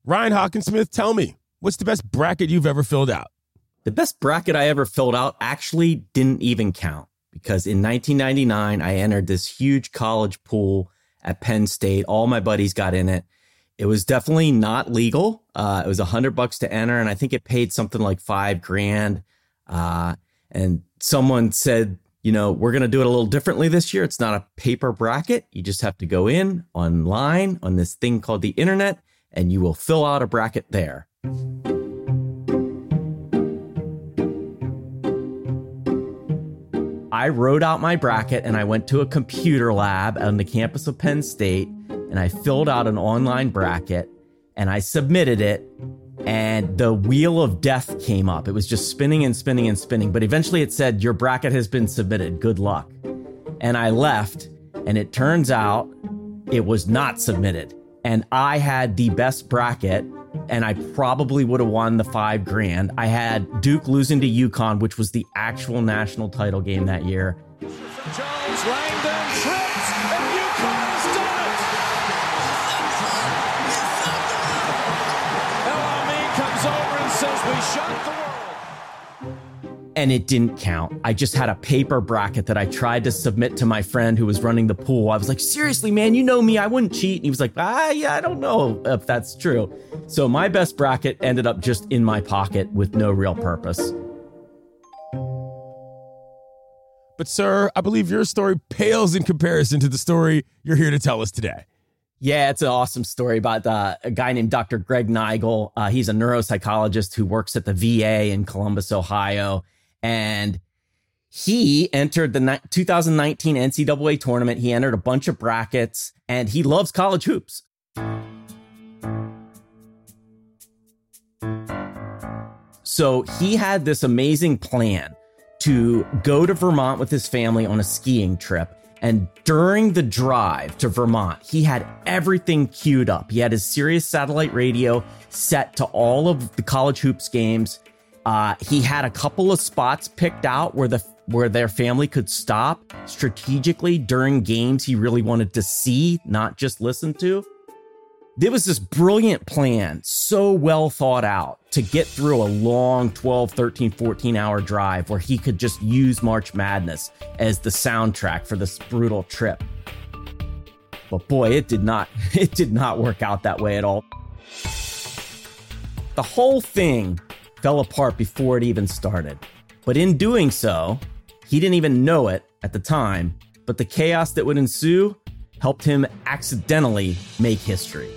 Ryan Hawkinsmith, tell me, what's the best bracket you've ever filled out? The best bracket I ever filled out actually didn't even count, because in 1999, I entered this huge college pool at Penn State. All my buddies got in it. It was definitely not legal. It was $100 to enter, and I think it paid something like $5,000. And someone said, we're going to do it a little differently this year. It's not a paper bracket. You just have to go in online on this thing called the internet, and you will fill out a bracket there. I wrote out my bracket and I went to a computer lab on the campus of Penn State, and I filled out an online bracket and I submitted it, and the wheel of death came up. It was just spinning and spinning and spinning, but eventually it said, your bracket has been submitted. Good luck. And I left, and it turns out it was not submitted. And I had the best bracket, and I probably would have won the $5,000. I had Duke losing to UConn, which was the actual national title game that year. Jones, Langdon, trips, and UConn has done it. El Amin comes over and says, we shocked the world. And it didn't count. I just had a paper bracket that I tried to submit to my friend who was running the pool. I was like, seriously, man, you know me, I wouldn't cheat. And he was like, yeah, I don't know if that's true. So my best bracket ended up just in my pocket with no real purpose. But sir, I believe your story pales in comparison to the story you're here to tell us today. Yeah, it's an awesome story about a guy named Dr. Greg Nigel. He's a neuropsychologist who works at the VA in Columbus, Ohio. And he entered the 2019 NCAA tournament. He entered a bunch of brackets, and he loves college hoops. So he had this amazing plan to go to Vermont with his family on a skiing trip. And during the drive to Vermont, he had everything queued up. He had his Sirius satellite radio set to all of the college hoops games. He had a couple of spots picked out where their family could stop strategically during games he really wanted to see, not just listen to. There was this brilliant plan, so well thought out, to get through a long 12, 13, 14-hour drive where he could just use March Madness as the soundtrack for this brutal trip. But boy, it did not work out that way at all. The whole thing fell apart before it even started. But in doing so, he didn't even know it at the time, but the chaos that would ensue helped him accidentally make history.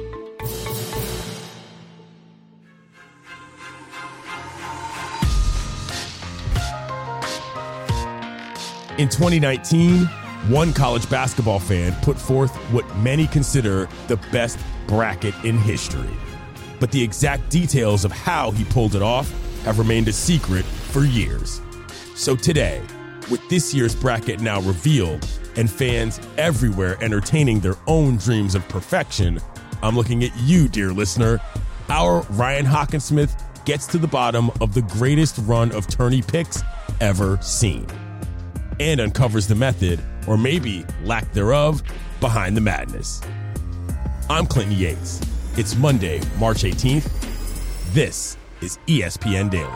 In 2019, one college basketball fan put forth what many consider the best bracket in history. But the exact details of how he pulled it off have remained a secret for years. So today, with this year's bracket now revealed and fans everywhere entertaining their own dreams of perfection, I'm looking at you, dear listener. Our Ryan Hawkinsmith gets to the bottom of the greatest run of tourney picks ever seen and uncovers the method, or maybe lack thereof, behind the madness. I'm Clinton Yates. It's Monday, March 18th. This is ESPN Daily.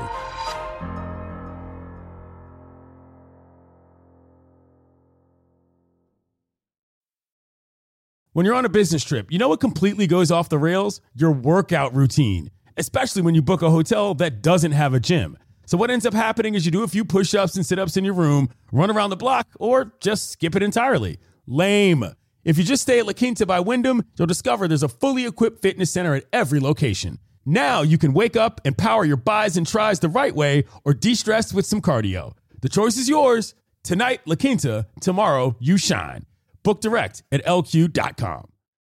When you're on a business trip, you know what completely goes off the rails? Your workout routine, especially when you book a hotel that doesn't have a gym. So what ends up happening is you do a few push-ups and sit-ups in your room, run around the block, or just skip it entirely. Lame. If you just stay at La Quinta by Wyndham, you'll discover there's a fully equipped fitness center at every location. Now you can wake up and power your buys and tries the right way or de-stress with some cardio. The choice is yours. Tonight, La Quinta. Tomorrow, you shine. Book direct at lq.com.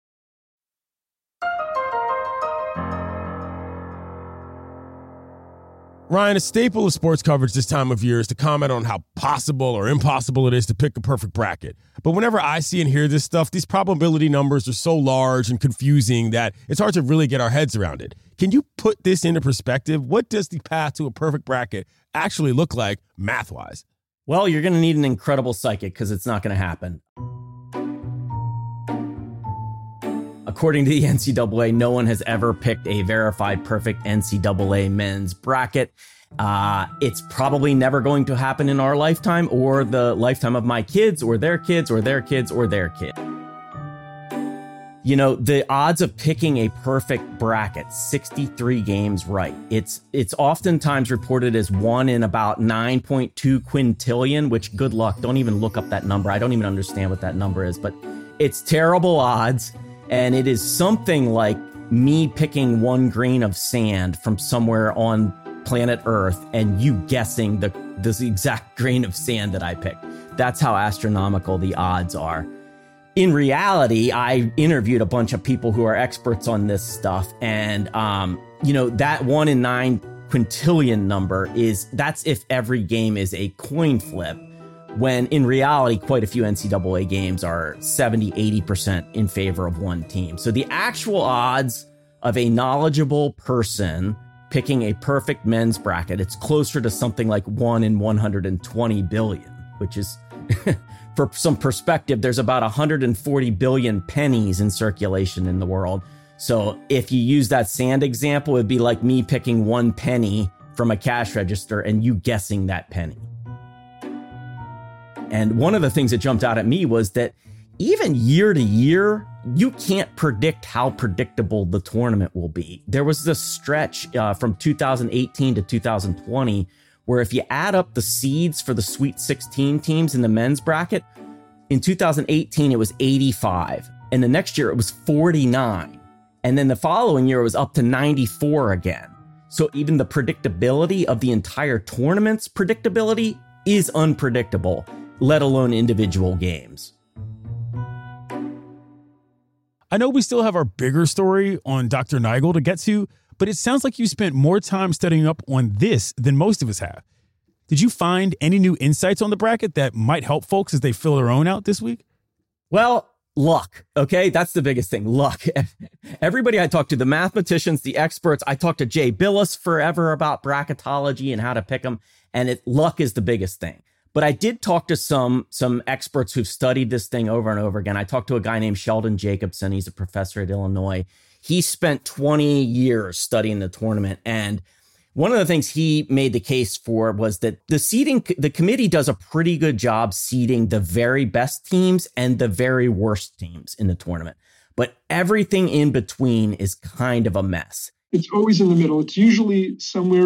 Ryan, a staple of sports coverage this time of year is to comment on how possible or impossible it is to pick a perfect bracket. But whenever I see and hear this stuff, these probability numbers are so large and confusing that it's hard to really get our heads around it. Can you put this into perspective? What does the path to a perfect bracket actually look like math-wise? Well, you're going to need an incredible psychic because it's not going to happen. According to the NCAA, no one has ever picked a verified perfect NCAA men's bracket. It's probably never going to happen in our lifetime or the lifetime of my kids or their kids or their kids or their kids. You know, the odds of picking a perfect bracket, 63 games right. It's oftentimes reported as 1 in about 9.2 quintillion, which good luck. Don't even look up that number. I don't even understand what that number is, but it's terrible odds. And it is something like me picking one grain of sand from somewhere on planet Earth and you guessing this exact grain of sand that I picked. That's how astronomical the odds are. In reality, I interviewed a bunch of people who are experts on this stuff. And, that 1 in 9 quintillion number that's if every game is a coin flip, when in reality, quite a few NCAA games are 70, 80% in favor of one team. So the actual odds of a knowledgeable person picking a perfect men's bracket, it's closer to something like 1 in 120 billion, which is... For some perspective, there's about 140 billion pennies in circulation in the world. So if you use that sand example, it'd be like me picking 1 penny from a cash register and you guessing that penny. And one of the things that jumped out at me was that even year to year, you can't predict how predictable the tournament will be. There was this stretch from 2018 to 2020 where if you add up the seeds for the Sweet 16 teams in the men's bracket, in 2018, it was 85. And the next year, it was 49. And then the following year, it was up to 94 again. So even the predictability of the entire tournament's predictability is unpredictable, let alone individual games. I know we still have our bigger story on Dr. Nigel to get to, but it sounds like you spent more time studying up on this than most of us have. Did you find any new insights on the bracket that might help folks as they fill their own out this week? Well, luck. Okay, that's the biggest thing. Luck. Everybody I talked to, the mathematicians, the experts, I talked to Jay Billis forever about bracketology and how to pick them. And luck is the biggest thing. But I did talk to some experts who've studied this thing over and over again. I talked to a guy named Sheldon Jacobson. He's a professor at Illinois. He spent 20 years studying the tournament. And one of the things he made the case for was that the committee does a pretty good job seeding the very best teams and the very worst teams in the tournament. But everything in between is kind of a mess. It's always in the middle. It's usually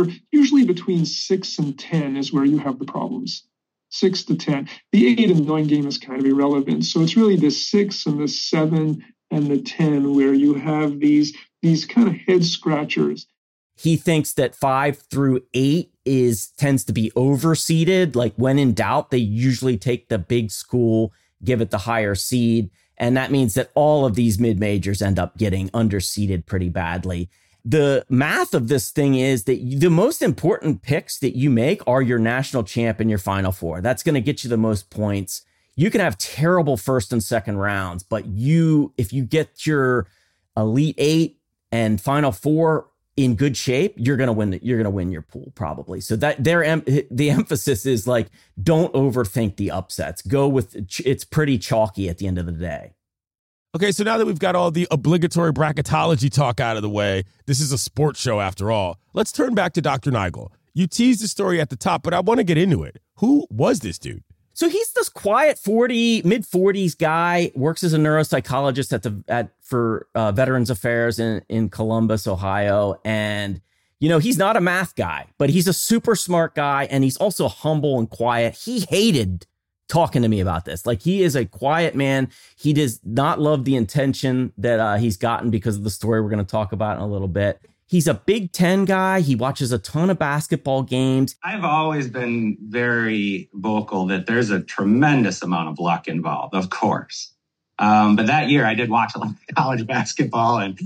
between 6 and 10 is where you have the problems. 6 to 10. The 8 and 9 game is kind of irrelevant. So it's really the 6 and the 7 and the 10 where you have these kind of head scratchers. He thinks that 5 through 8 tends to be overseeded. Like when in doubt, they usually take the big school, give it the higher seed. And that means that all of these mid-majors end up getting underseeded pretty badly. The math of this thing is that the most important picks that you make are your national champ and your Final Four. That's going to get you the most points. You can have terrible first and second rounds, but if you get your Elite 8 and Final Four in good shape, you're going to win. You're going to win your pool probably. So that the emphasis is like, don't overthink the upsets. Go with it's pretty chalky at the end of the day. Okay, so now that we've got all the obligatory bracketology talk out of the way, this is a sports show after all. Let's turn back to Dr. Nigel. You teased the story at the top, but I want to get into it. Who was this dude? So he's this quiet mid-40s guy, works as a neuropsychologist for Veterans Affairs in Columbus, Ohio. And, he's not a math guy, but he's a super smart guy. And he's also humble and quiet. He hated talking to me about this. Like, he is a quiet man. He does not love the attention that he's gotten because of the story we're going to talk about in a little bit. He's a Big Ten guy. He watches a ton of basketball games. I've always been very vocal that there's a tremendous amount of luck involved, of course. But that year I did watch a lot of college basketball, and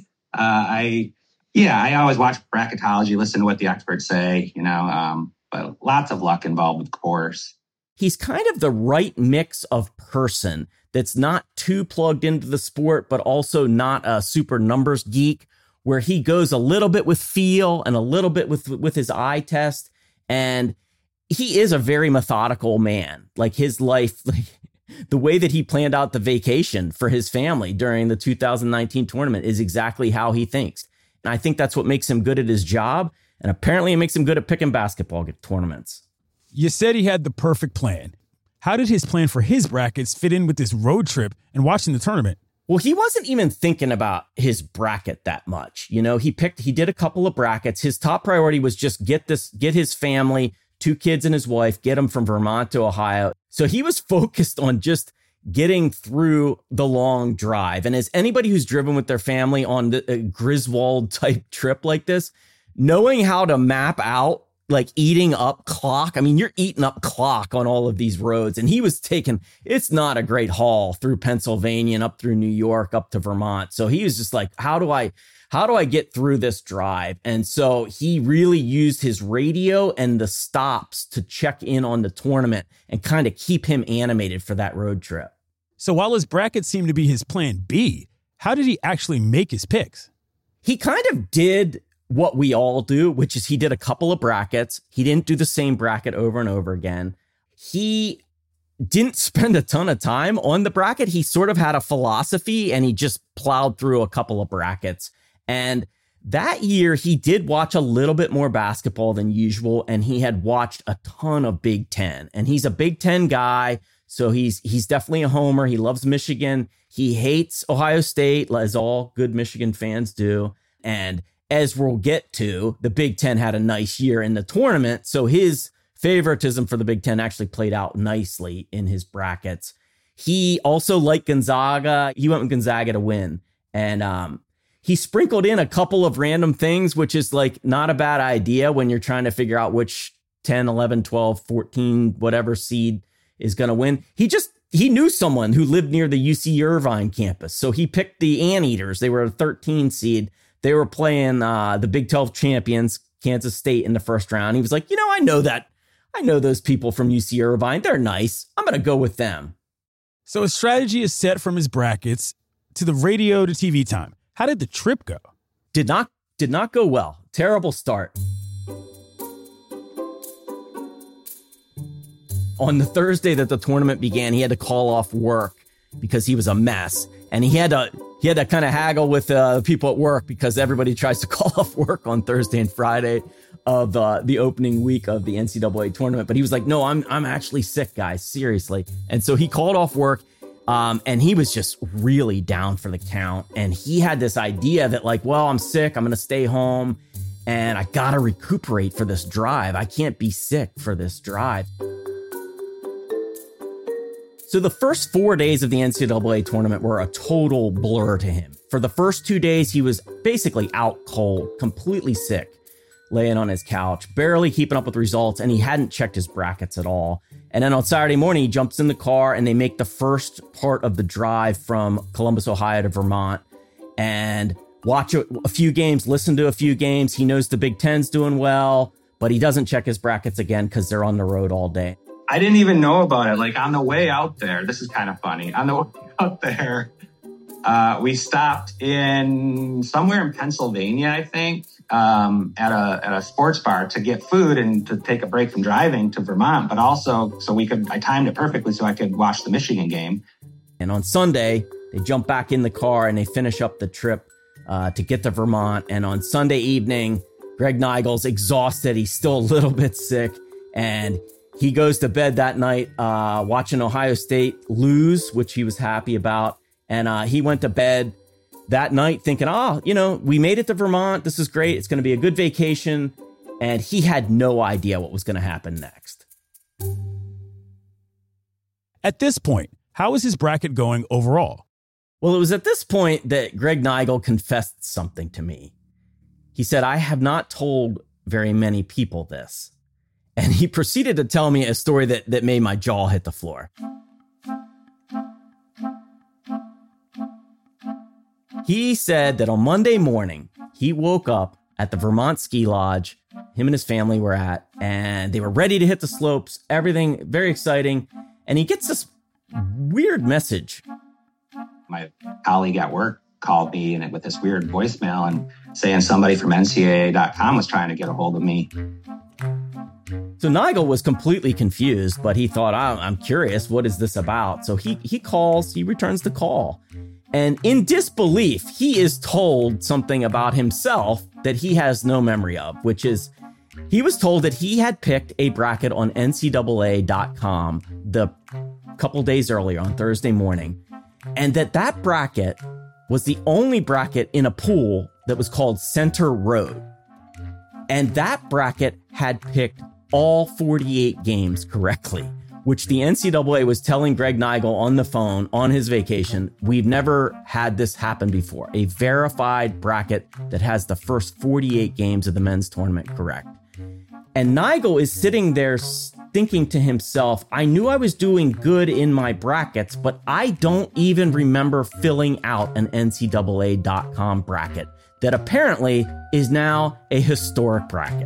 I always watch bracketology, listen to what the experts say, but lots of luck involved, of course. He's kind of the right mix of person that's not too plugged into the sport, but also not a super numbers geek, where he goes a little bit with feel and a little bit with his eye test. And he is a very methodical man. Like, his life, the way that he planned out the vacation for his family during the 2019 tournament is exactly how he thinks. And I think that's what makes him good at his job. And apparently it makes him good at picking basketball tournaments. You said he had the perfect plan. How did his plan for his brackets fit in with this road trip and watching the tournament? Well, he wasn't even thinking about his bracket that much. You know, he did a couple of brackets. His top priority was just get his family, 2 kids and his wife, get them from Vermont to Ohio. So he was focused on just getting through the long drive. And as anybody who's driven with their family on the Griswold type trip like this, knowing how to map out, like eating up clock. I mean, you're eating up clock on all of these roads. And he was it's not a great haul through Pennsylvania and up through New York, up to Vermont. So he was just like, how do I get through this drive? And so he really used his radio and the stops to check in on the tournament and kind of keep him animated for that road trip. So while his bracket seemed to be his plan B, how did he actually make his picks? He kind of did what we all do, which is he did a couple of brackets. He didn't do the same bracket over and over again. He didn't spend a ton of time on the bracket. He sort of had a philosophy and he just plowed through a couple of brackets. And that year he did watch a little bit more basketball than usual. And he had watched a ton of Big Ten, and he's a Big Ten guy. So he's definitely a homer. He loves Michigan. He hates Ohio State, as all good Michigan fans do. And as we'll get to, the Big Ten had a nice year in the tournament, so his favoritism for the Big Ten actually played out nicely in his brackets. He also liked Gonzaga. He went with Gonzaga to win. And he sprinkled in a couple of random things, which is like not a bad idea when you're trying to figure out which 10, 11, 12, 14, whatever seed is going to win. He knew someone who lived near the UC Irvine campus, so he picked the Anteaters. They were a 13 seed. They were playing the Big 12 champions, Kansas State, in the first round. He was like, I know that. I know those people from UC Irvine. They're nice. I'm going to go with them. So his strategy is set from his brackets to the radio to TV time. How did the trip go? Did not go well. Terrible start. On the Thursday that the tournament began, he had to call off work because he was a mess. And he had to kind of haggle with the people at work because everybody tries to call off work on Thursday and Friday of the opening week of the NCAA tournament. But he was like, no, I'm actually sick, guys, seriously. And so he called off work, and he was just really down for the count. And he had this idea that like, well, I'm sick, I'm going to stay home, and I got to recuperate for this drive. I can't be sick for this drive. So the first 4 days of the NCAA tournament were a total blur to him. For the first 2 days, he was basically out cold, completely sick, laying on his couch, barely keeping up with results, and he hadn't checked his brackets at all. And then on Saturday morning, he jumps in the car and they make the first part of the drive from Columbus, Ohio to Vermont, and watch a few games, listen to a few games. He knows the Big Ten's doing well, but he doesn't check his brackets again because they're on the road all day. I didn't even know about it. Like on the way out there, this is kind of funny. On the way out there, we stopped in somewhere in Pennsylvania, I think, at a sports bar to get food and to take a break from driving to Vermont, but also I timed it perfectly so I could watch the Michigan game. And on Sunday, they jump back in the car and they finish up the trip to get to Vermont. And on Sunday evening, Greg Nigel's exhausted. He's still a little bit sick, and he goes to bed that night watching Ohio State lose, which he was happy about. And he went to bed that night thinking, we made it to Vermont. This is great. It's going to be a good vacation. And he had no idea what was going to happen next. At this point, how is his bracket going overall? Well, it was at this point that Greg Nigel confessed something to me. He said, I have not told very many people this. And he proceeded to tell me a story that made my jaw hit the floor. He said that on Monday morning, he woke up at the Vermont Ski Lodge him and his family were at, and they were ready to hit the slopes, everything very exciting. And he gets this weird message. My colleague at work called me and with this weird voicemail and saying somebody from NCAA.com was trying to get a hold of me. So Nigel was completely confused, but he thought, I'm curious, what is this about? So he returns the call. And in disbelief, he is told something about himself that he has no memory of, which is he was told that he had picked a bracket on NCAA.com the couple days earlier on Thursday morning, and that bracket was the only bracket in a pool that was called Center Road. And that bracket had picked all 48 games correctly, which the NCAA was telling Greg Nigel on the phone on his vacation. We've never had this happen before. A verified bracket that has the first 48 games of the men's tournament correct. And Nigel is sitting there thinking to himself, I knew I was doing good in my brackets, but I don't even remember filling out an NCAA.com bracket that apparently is now a historic bracket.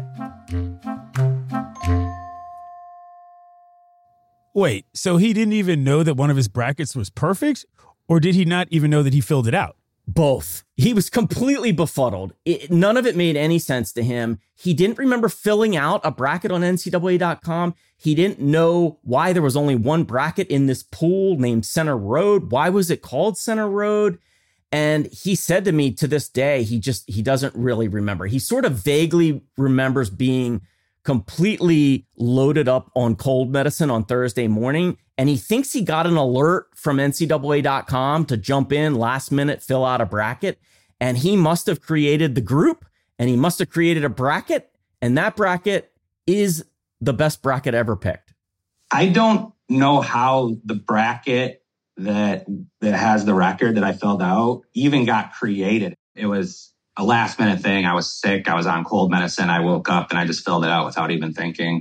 Wait, so he didn't even know that one of his brackets was perfect? Or did he not even know that he filled it out? Both. He was completely befuddled. None of it made any sense to him. He didn't remember filling out a bracket on NCAA.com. He didn't know why there was only one bracket in this pool named Center Road. Why was it called Center Road? And he said to me to this day, he doesn't really remember. He sort of vaguely remembers being completely loaded up on cold medicine on Thursday morning. And he thinks he got an alert from NCAA.com to jump in last minute, fill out a bracket. And he must have created the group and he must have created a bracket. And that bracket is the best bracket ever picked. I don't know how the bracket that has the record that I filled out even got created. It was a last minute thing. I was sick. I was on cold medicine. I woke up and I just filled it out without even thinking.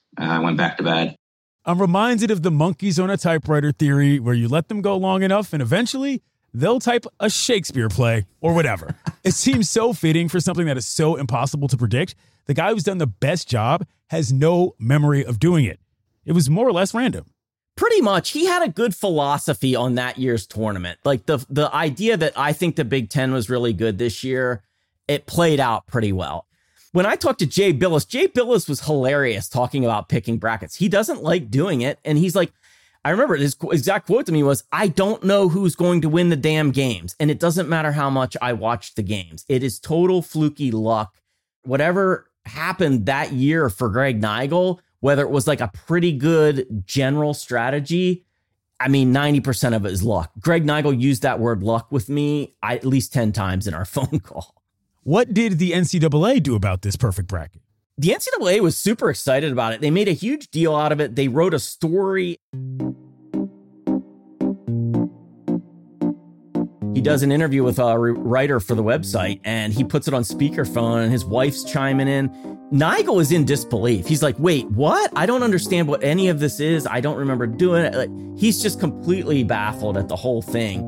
I went back to bed. I'm reminded of the monkeys on a typewriter theory where you let them go long enough and eventually they'll type a Shakespeare play or whatever. It seems so fitting for something that is so impossible to predict. The guy who's done the best job has no memory of doing it. It was more or less random. Pretty much. He had a good philosophy on that year's tournament. Like the idea that I think the Big Ten was really good this year, it played out pretty well. When I talked to Jay Billis was hilarious talking about picking brackets. He doesn't like doing it. And he's like, I remember his exact quote to me was, I don't know who's going to win the damn games. And it doesn't matter how much I watch the games. It is total fluky luck. Whatever happened that year for Greg Nigel, whether it was like a pretty good general strategy, I mean, 90% of it is luck. Greg Nigel used that word luck with me at least 10 times in our phone call. What did the NCAA do about this perfect bracket? The NCAA was super excited about it. They made a huge deal out of it. They wrote a story. He does an interview with a writer for the website and he puts it on speakerphone and his wife's chiming in. Nigel is in disbelief. He's like, wait, what? I don't understand what any of this is. I don't remember doing it. Like, he's just completely baffled at the whole thing.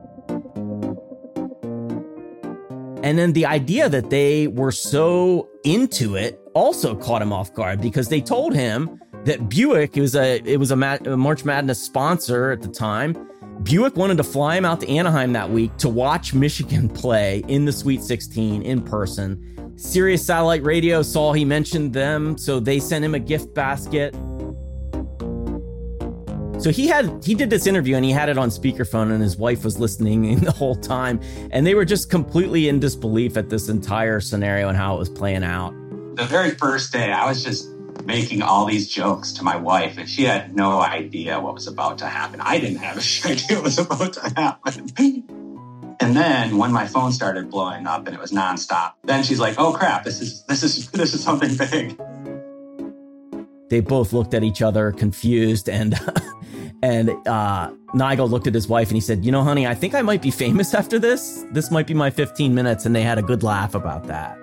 And then the idea that they were so into it also caught him off guard because they told him that Buick, it was a March Madness sponsor at the time. Buick wanted to fly him out to Anaheim that week to watch Michigan play in the Sweet 16 in person. Sirius Satellite Radio saw he mentioned them, so they sent him a gift basket. So he did this interview and he had it on speakerphone and his wife was listening the whole time. And they were just completely in disbelief at this entire scenario and how it was playing out. The very first day, I was just making all these jokes to my wife and she had no idea what was about to happen. I didn't have any idea what was about to happen. And then when my phone started blowing up and it was nonstop, then she's like, oh crap, this is something big. They both looked at each other confused and Nigel looked at his wife and he said, you know, honey, I think I might be famous after this. This might be my 15 minutes. And they had a good laugh about that.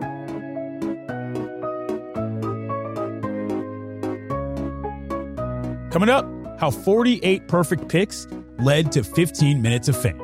Coming up, how 48 perfect picks led to 15 minutes of fame.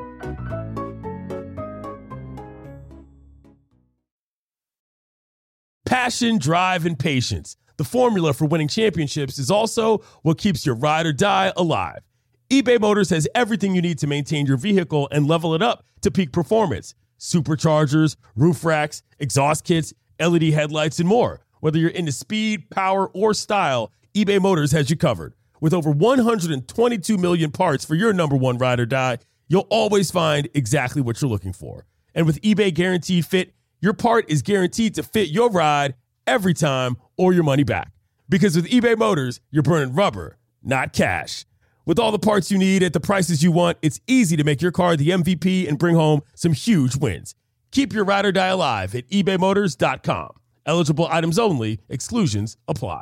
Passion, drive, and patience. The formula for winning championships is also what keeps your ride or die alive. eBay Motors has everything you need to maintain your vehicle and level it up to peak performance. Superchargers, roof racks, exhaust kits, LED headlights, and more. Whether you're into speed, power, or style, eBay Motors has you covered. With over 122 million parts for your number one ride or die, you'll always find exactly what you're looking for. And with eBay Guaranteed Fit, your part is guaranteed to fit your ride every time or your money back. Because with eBay Motors, you're burning rubber, not cash. With all the parts you need at the prices you want, it's easy to make your car the MVP and bring home some huge wins. Keep your ride or die alive at ebaymotors.com. Eligible items only. Exclusions apply.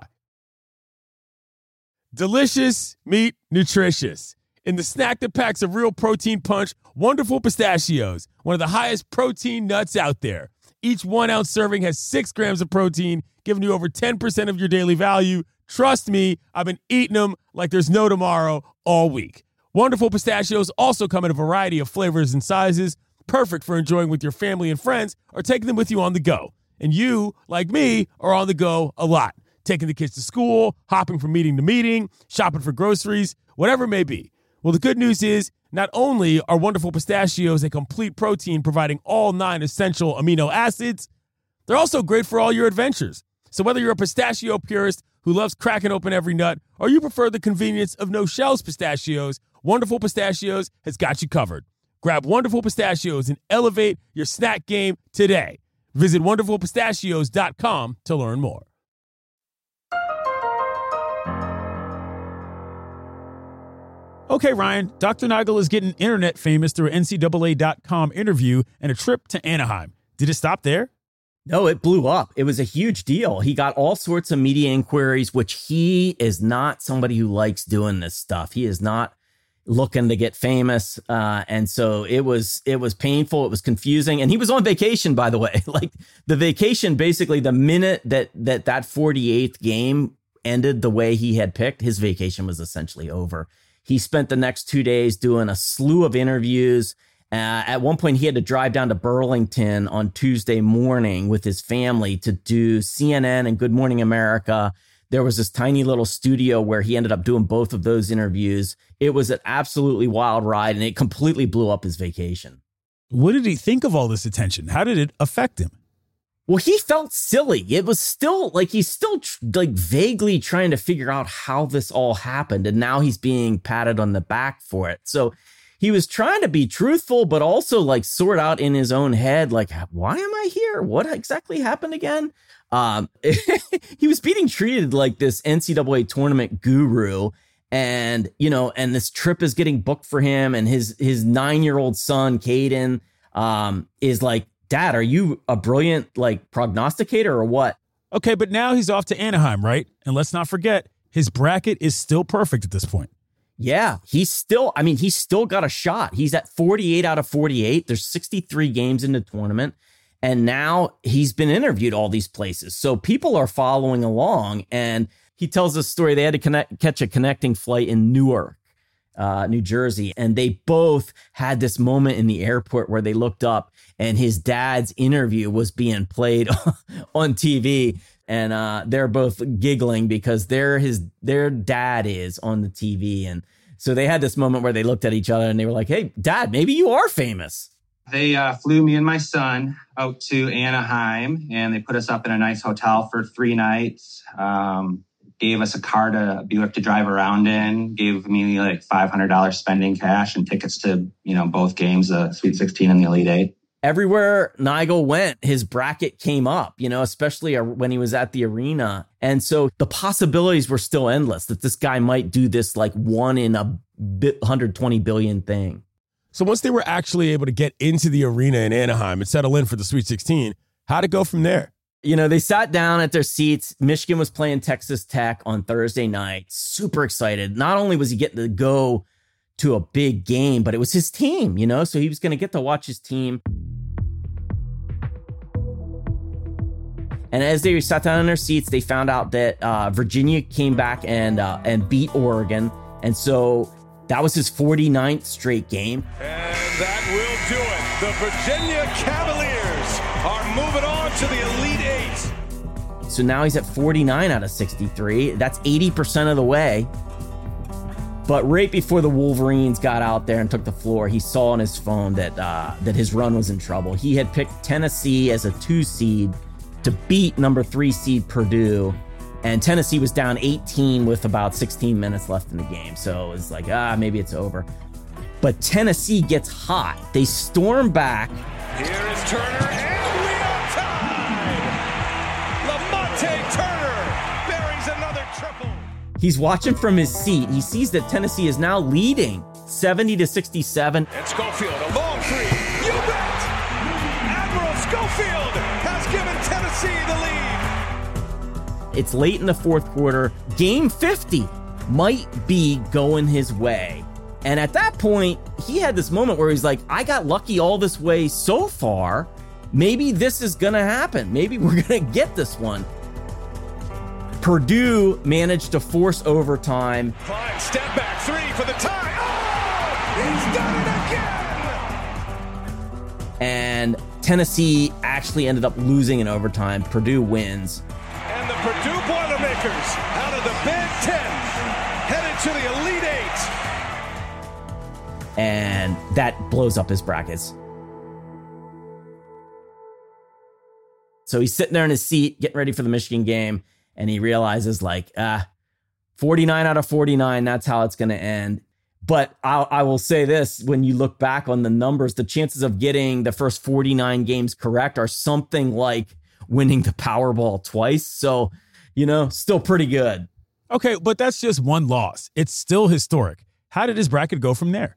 Delicious meat, nutritious. In the snack that packs a real protein punch, Wonderful Pistachios, one of the highest protein nuts out there. Each 1 ounce serving has 6 grams of protein, giving you over 10% of your daily value. Trust me, I've been eating them like there's no tomorrow all week. Wonderful Pistachios also come in a variety of flavors and sizes, perfect for enjoying with your family and friends or taking them with you on the go. And you, like me, are on the go a lot, taking the kids to school, hopping from meeting to meeting, shopping for groceries, whatever it may be. Well, the good news is not only are Wonderful Pistachios a complete protein providing all 9 essential amino acids, they're also great for all your adventures. So whether you're a pistachio purist who loves cracking open every nut, or you prefer the convenience of no-shells pistachios, Wonderful Pistachios has got you covered. Grab Wonderful Pistachios and elevate your snack game today. Visit wonderfulpistachios.com to learn more. Okay, Ryan, Dr. Nigel is getting internet famous through an NCAA.com interview and a trip to Anaheim. Did it stop there? No, it blew up. It was a huge deal. He got all sorts of media inquiries, which he is not somebody who likes doing this stuff. He is not looking to get famous. And so it was painful. It was confusing. And he was on vacation, by the way. Like the vacation, basically the minute that 48th game ended the way he had picked, his vacation was essentially over. He spent the next 2 days doing a slew of interviews. At one point, he had to drive down to Burlington on Tuesday morning with his family to do CNN and Good Morning America. There was this tiny little studio where he ended up doing both of those interviews. It was an absolutely wild ride, and it completely blew up his vacation. What did he think of all this attention? How did it affect him? Well, he felt silly. It was still like he's still vaguely trying to figure out how this all happened. And now he's being patted on the back for it. So he was trying to be truthful, but also like sort out in his own head, like, why am I here? What exactly happened again? He was being treated like this NCAA tournament guru. And, you know, and this trip is getting booked for him. And his 9-year-old son, Caden, is like, Dad, are you a brilliant like prognosticator or what? Okay, but now he's off to Anaheim, right? And let's not forget, his bracket is still perfect at this point. Yeah, he's still got a shot. He's at 48 out of 48. There's 63 games in the tournament. And now he's been interviewed all these places. So people are following along. And he tells this story. They had to catch a connecting flight in Newark, New Jersey. And they both had this moment in the airport where they looked up and his dad's interview was being played on TV. And they're both giggling because their dad is on the TV. And so they had this moment where they looked at each other and they were like, hey, Dad, maybe you are famous. They flew me and my son out to Anaheim and they put us up in a nice hotel for 3 nights. Gave us a car to Buick to drive around in, gave me like $500 spending cash and tickets to, both games, the Sweet 16 and the Elite Eight. Everywhere Nigel went, his bracket came up, especially when he was at the arena. And so the possibilities were still endless that this guy might do this like 1 in 120 billion thing. So once they were actually able to get into the arena in Anaheim and settle in for the Sweet 16, how'd it go from there? They sat down at their seats. Michigan was playing Texas Tech on Thursday night. Super excited. Not only was he getting to go to a big game, but it was his team, so he was going to get to watch his team. And as they sat down in their seats, they found out that Virginia came back and beat Oregon. And so that was his 49th straight game. And that will do it. The Virginia Cavaliers are moving on to the Elite Eight. So now he's at 49 out of 63. That's 80% of the way. But right before the Wolverines got out there and took the floor, he saw on his phone that his run was in trouble. He had picked Tennessee as a 2 seed to beat number 3 seed Purdue. And Tennessee was down 18 with about 16 minutes left in the game. So it was like, maybe it's over. But Tennessee gets hot. They storm back. Here is Turner, and we are tied! Lamonte Turner buries another triple. He's watching from his seat. He sees that Tennessee is now leading 70-67. And Schofield, a long three. You bet! Admiral Schofield has given Tennessee the lead. It's late in the fourth quarter. Game 50 might be going his way. And at that point, he had this moment where he's like, I got lucky all this way so far. Maybe this is going to happen. Maybe we're going to get this one. Purdue managed to force overtime. Fine step back three for the tie. Oh, he's done it again. And Tennessee actually ended up losing in overtime. Purdue wins. And the Purdue Boilermakers out of the Big Ten headed to the Elite Eight. And that blows up his brackets. So he's sitting there in his seat, getting ready for the Michigan game, and he realizes, like, 49 out of 49, that's how it's going to end. But I will say this, when you look back on the numbers, the chances of getting the first 49 games correct are something like winning the Powerball twice. So, still pretty good. Okay, but that's just one loss. It's still historic. How did his bracket go from there?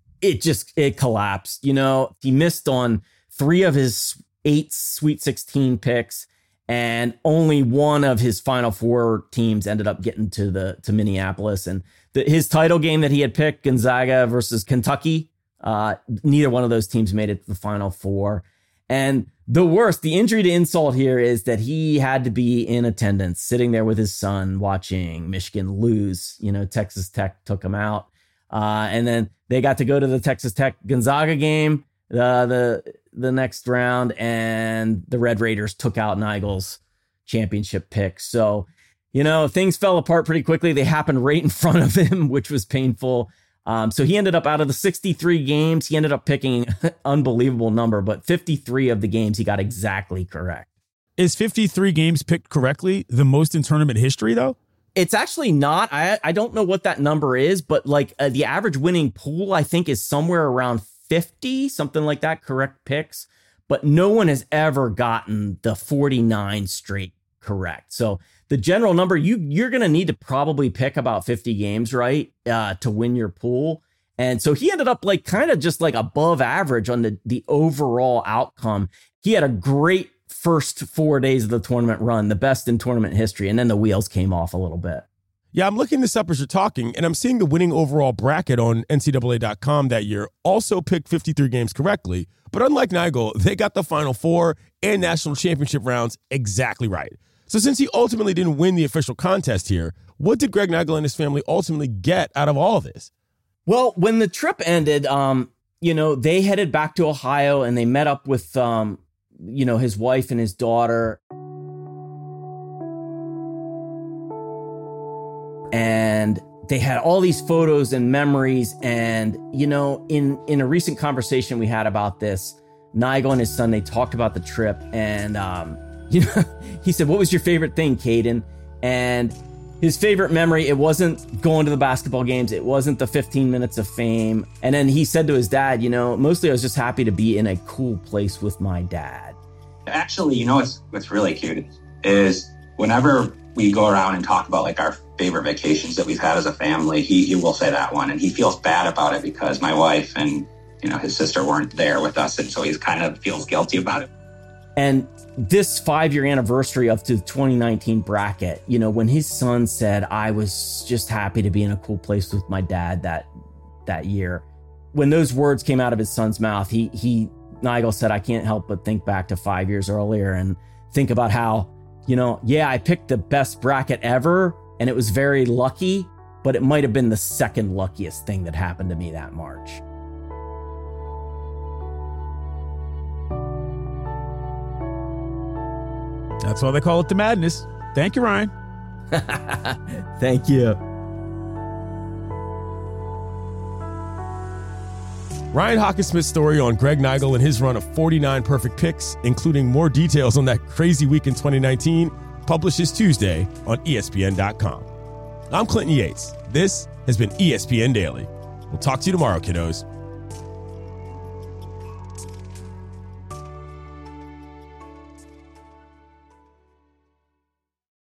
It collapsed. He missed on 3 of his 8 Sweet 16 picks, and only one of his Final Four teams ended up getting to Minneapolis. And his title game that he had picked, Gonzaga versus Kentucky, neither one of those teams made it to the Final Four. And the injury to insult here is that he had to be in attendance, sitting there with his son, watching Michigan lose. Texas Tech took him out. And then they got to go to the Texas Tech Gonzaga game, the next round, and the Red Raiders took out Nigel's championship pick. So, things fell apart pretty quickly. They happened right in front of him, which was painful. So he ended up, out of the 63 games, he ended up picking an unbelievable number, but 53 of the games he got exactly correct. Is 53 games picked correctly the most in tournament history, though? It's actually not. I don't know what that number is, but the average winning pool, I think, is somewhere around 50, something like that, correct picks. But no one has ever gotten the 49 straight correct. So the general number, you're going to need to probably pick about 50 games, right, to win your pool. And so he ended up kind of just above average on the overall outcome. He had a great first 4 days of the tournament run, the best in tournament history. And then the wheels came off a little bit. Yeah, I'm looking this up as you're talking, and I'm seeing the winning overall bracket on NCAA.com that year also picked 53 games correctly. But unlike Nigel, they got the Final Four and national championship rounds exactly right. So since he ultimately didn't win the official contest here, what did Greg Nigel and his family ultimately get out of all of this? Well, when the trip ended, they headed back to Ohio and they met up with, his wife and his daughter. And they had all these photos and memories. And, in a recent conversation we had about this, Nigel and his son, they talked about the trip. And, he said, what was your favorite thing, Caden? And his favorite memory, it wasn't going to the basketball games. It wasn't the 15 minutes of fame. And then he said to his dad, mostly I was just happy to be in a cool place with my dad. Actually, what's really cute is whenever we go around and talk about our favorite vacations that we've had as a family, he will say that one. And he feels bad about it because my wife and, his sister weren't there with us. And so he kind of feels guilty about it. And this 5-year anniversary of the 2019 bracket, when his son said, I was just happy to be in a cool place with my dad that year, when those words came out of his son's mouth, Nigel said, I can't help but think back to 5 years earlier and think about how, I picked the best bracket ever and it was very lucky, but it might have been the second luckiest thing that happened to me that March. That's why they call it the madness. Thank you, Ryan. Thank you. Ryan Hawkinsmith's story on Greg Nigel and his run of 49 perfect picks, including more details on that crazy week in 2019, publishes Tuesday on ESPN.com. I'm Clinton Yates. This has been ESPN Daily. We'll talk to you tomorrow, kiddos.